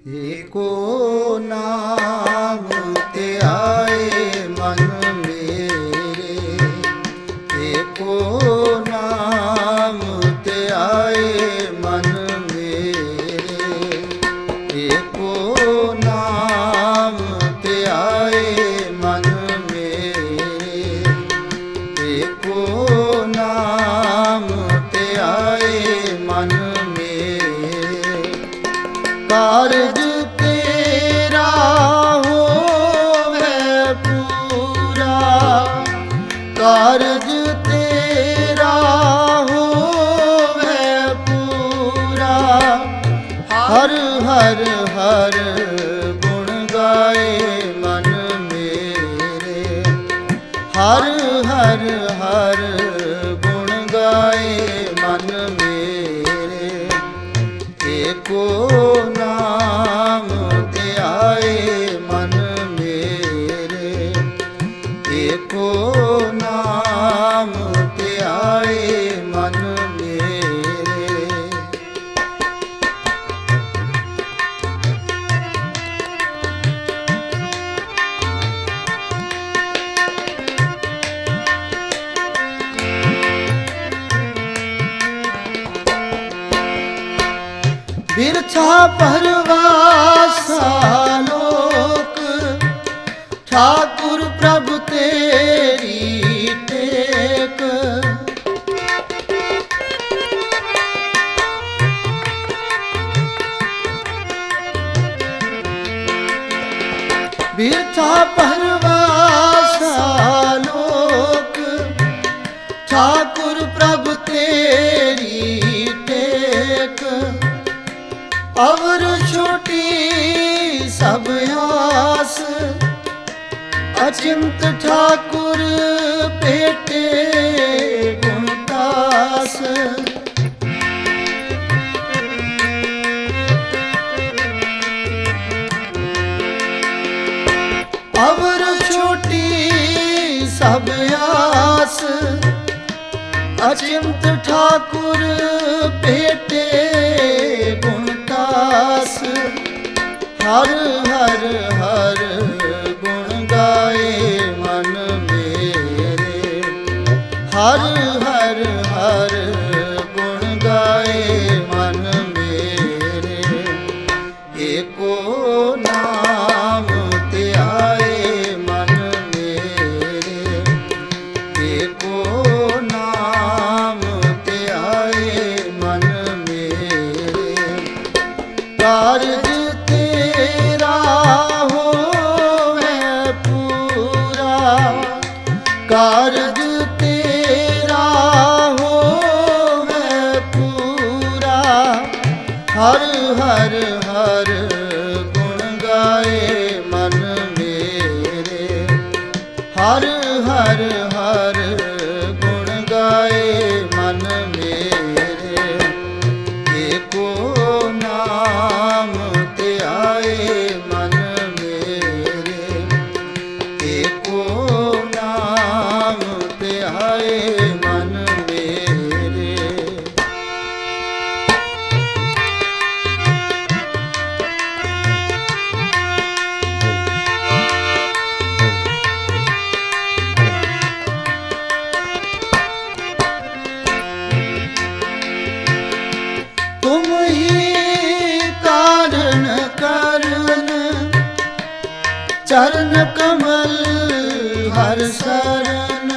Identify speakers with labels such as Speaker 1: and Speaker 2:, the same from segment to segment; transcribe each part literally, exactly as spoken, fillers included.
Speaker 1: एको नाम ते आए मन मेरे, एको नाम ते आए मन मेरे, एको नाम ते आए मन मेरे, एको नाम ते आए मन मेरे। कारज तेरा होवे पूरा, कारज तेरा होवे पूरा, हर हर हर गुण गाए मन मेरे, हर हर हर गुण गाए मन मेरे। एको नाम ते आए मन मेरे, एको नाम ते आए मन मेरे। बिरथा परवासा लोक, ठाकुर प्रभु तेरी टेक। बिरथा परवासा लोक, ठाकुर प्रभु तेरी टेक। अवर छोटी सब आस, अचिंत ठाकुर पेटे गुणदास। अवर छोटी सब आस, अचिंत ठाकुर पेटे गुणदास। हर हर हर गुण गाए मन मेरे, हर हर हर गुण गाए मन मेरे। एको नाम ते आए मन मेरे, एको नाम ते आए मन मेरे। कारज तेरा होवे पूरा, कारज तेरा होवे पूरा, हर हर हर गुण गाए मन मेरे, हर हर हर गुण गाए मन मेरे। एको नाम ते आए मन मेरे, एको नाम ते आए मन मेरे। तुम ही कारण कारण, चरण कमल हर शरण।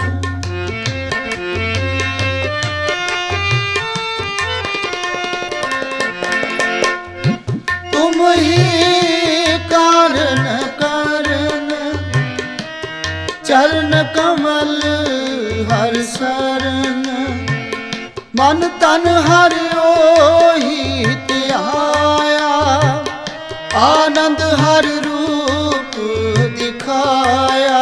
Speaker 1: तुम ही कारण कारण, चरण कमल हर शरण। मन तन हरियो ही त्याया, आनंद हर रूप दिखाया।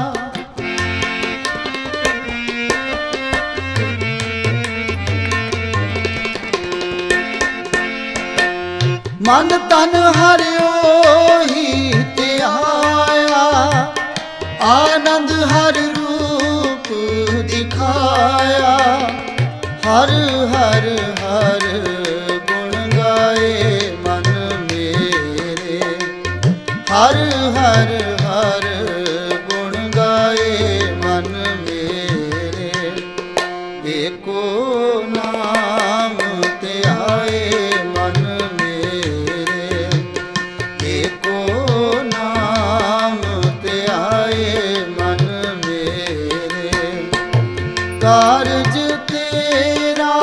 Speaker 1: मन तन हरियो ही त्याया, आनंद हर रूप दिखाया। हर हर हर गुण गाए मन मेरे, ਹਰ ਹਰ ਹਰ ਗੁਣ ਗਾਏ ਮਨ ਮੇਰੇ, ਏਕੋ ਨਾਮ ਧਿਆਏ ਮਨ ਮੇਰੇ, ਏਕੋ ਨਾਮ ਧਿਆਏ ਮਨ ਮੇਰੇ। ਕਾਰਜ ਤੇਰਾ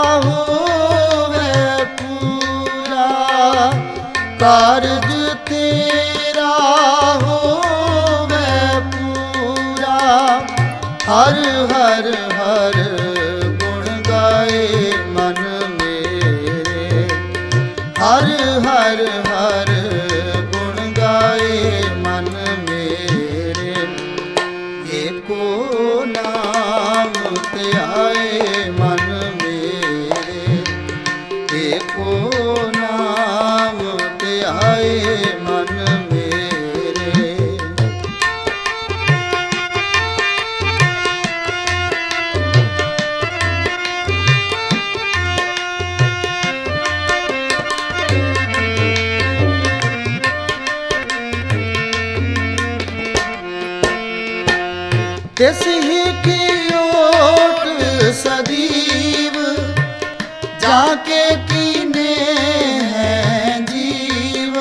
Speaker 1: ਹੋਵੇ ਪੂਰਾ, ਕਾਰਜ ਤੇਰਾ ਹੋਵੇ ਪੂਰਾ, ਹਰ ਹਰ ਹਰ ਗੁਣ ਗਾਏ ਮਨ ਮੇਰੇ, ਹਰ ਹਰ ਹਰ ਗੁਣ ਗਾਏ ਮਨ ਮੇਰੇ, ਏਕੋ ਨਾਮ ਧਿਆਏ ਮਨ ਮੇਰੇ, ਏਕੋ ਨਾਮ ਧਿਆਏ ਮਨ ਮੇਰੇ। ਤਿਸ ਹੀ ਕੀ ਓਟ ਸਦੀਵ, ਜਾ ਕੇ ਕੀਨੇ ਹੈ ਜੀਵ।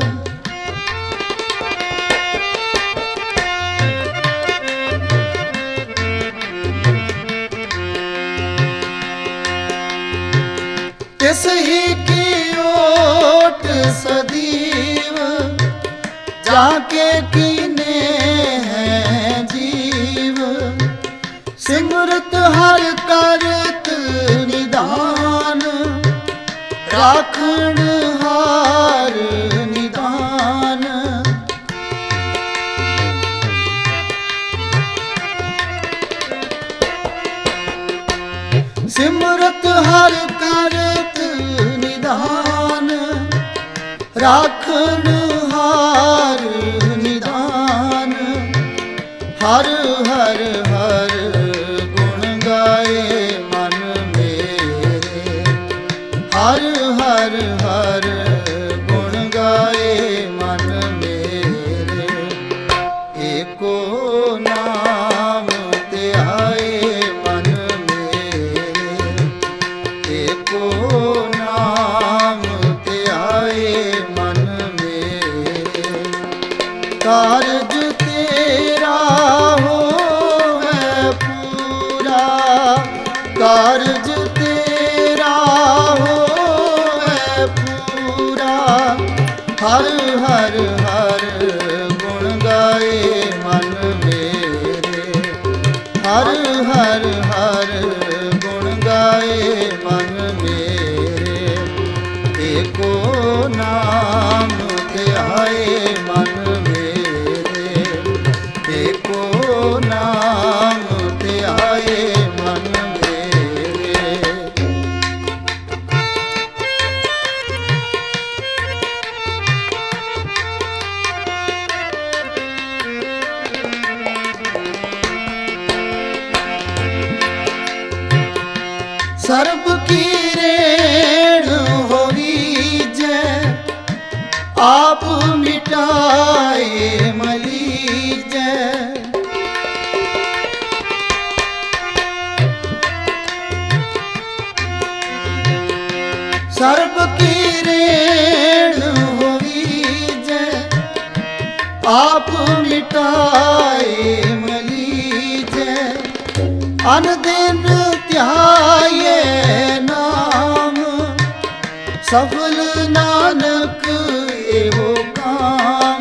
Speaker 1: ਤਿਸ ਹੀ ਕੀ ਓਟ ਸਦੀਵ, ਜਾ ਕੇ ਕੀਨੇ ਹੈ ਜੀਵ। ਸਿਮਰਤ ਹਰ ਕਰਤ ਨਿਧਾਨ, ਰਾਖਣ ਹਾਰ ਨਿਧਾਨ। ਸਿਮਰਤ ਹਰ ਕਰਤ ਨਿਧਾਨ, ਰਾਖਣ ਹਾਰ ਨਿਧਾਨ। ਹਰ ਹਰ ਹਰ ਗੁਣ ਗਾਏ ਮਨ ਮੇਰੇ, ਹਰ ਹਰ ਹਰ ਗੁਣ ਗਾਏ ਮਨ ਮੇਰੇ, ਏਕੋ ਨਾਮ ਧਿਆਏ ਮਨ ਮੇਰੇ, ਏਕੋ ਨਾਮ ਧਿਆਏ ਮਨ ਮੇਰੇ। ਕਾਰਜ ਤੇਰਾ ਹੋਵੇ ਪੂਰਾ, ਕਾਰਜ ਤੇਰਾ ਹੋਵੇ ਪੂਰਾ, ਹਰ ਹਰ ਹਰ ਗੁਣ ਗਾਏ ਮਨ ਮੇਰੇ, ਹਰ ਹਰ ਹਰ ਗੁਣ ਗਾਏ ਮਨ ਮੇਰੇ, ਏਕੋ ਨਾਮ ਧਿਆਏ ਮਨ ਮੇਰੇ, ਏਕੋ ਨਾਮ ਧਿਆਏ ਮਨ ਮੇਰੇ। ਸਰਬ ਕੀ ਰੇਣ ਹੋਈ ਜੈ, ਆਪ ਮਿਟਾਏ ਮਲੀਜੈ। ਸਰਬ ਕੀ ਰੇਣ ਹੋਈ ਜੈ, ਆਪ ਮਿਟਾਏ ਮਲੀਜੈ। ਅਨ ਦਿਨ ਧਿਆਏ ਨਾਮ, ਸਫਲ ਨਾਨਕ ਇਹੋ ਕਾਮ।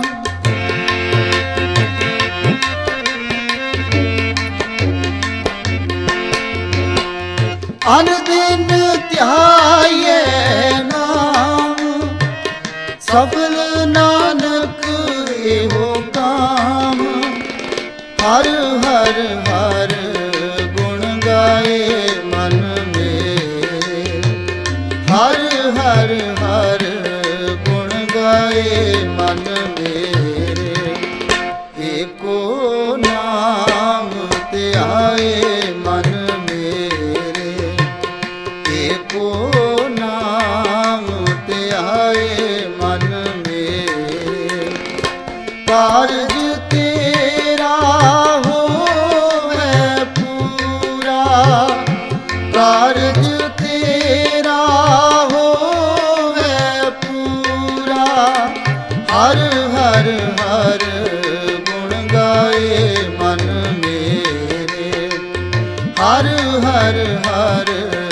Speaker 1: ਅਨ ਦਿਨ ਧਿਆਏ ਨਾਮ, ਸਫਲ ਨਾਨਕ ਇਹੋ ਕਾਮ। ਹਰ ਹਰ ਹਰ ਗੁਣ ਗਾਏ ਮਨ ਮੇਰੇ, ਹਰ ਹਰ ਹਰ ਗੁਣ ਗਾਏ ਮਨ ਮੇਰੇ, ਏਕੋ ਨਾਮ ਧਿਆਏ ਮਨ ਮੇਰੇ, ਏਕੋ ਨਾਮ ਧਿਆਏ ਮਨ ਮੇਰੇ। हर